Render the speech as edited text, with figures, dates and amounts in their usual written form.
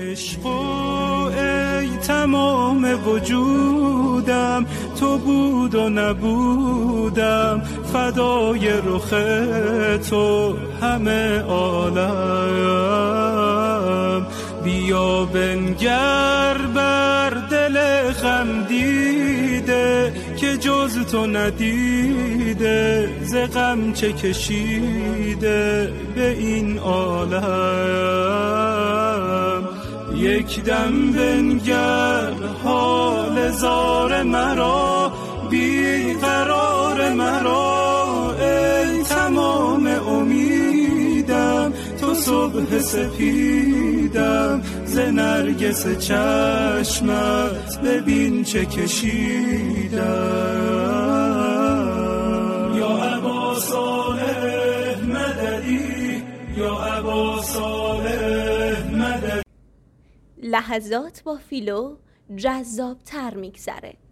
عشق و ای تمام وجودم، تو بود و نبودم، فدای رخ تو همه عالم. بیا بنگر بر دل غم دیده که جز تو ندیده، ز غم چه کشیده به این عالم. یک دم بنگر حال زار مرا، بی قرار مرا، ای تمام امیدم، تو صبح سپیدم، ز نرگس چشمت ببین چه کشیدم. یا ابا صالح مددی، یا ابا صالح مددی. لحظات با فیلو جذاب‌تر میگذره.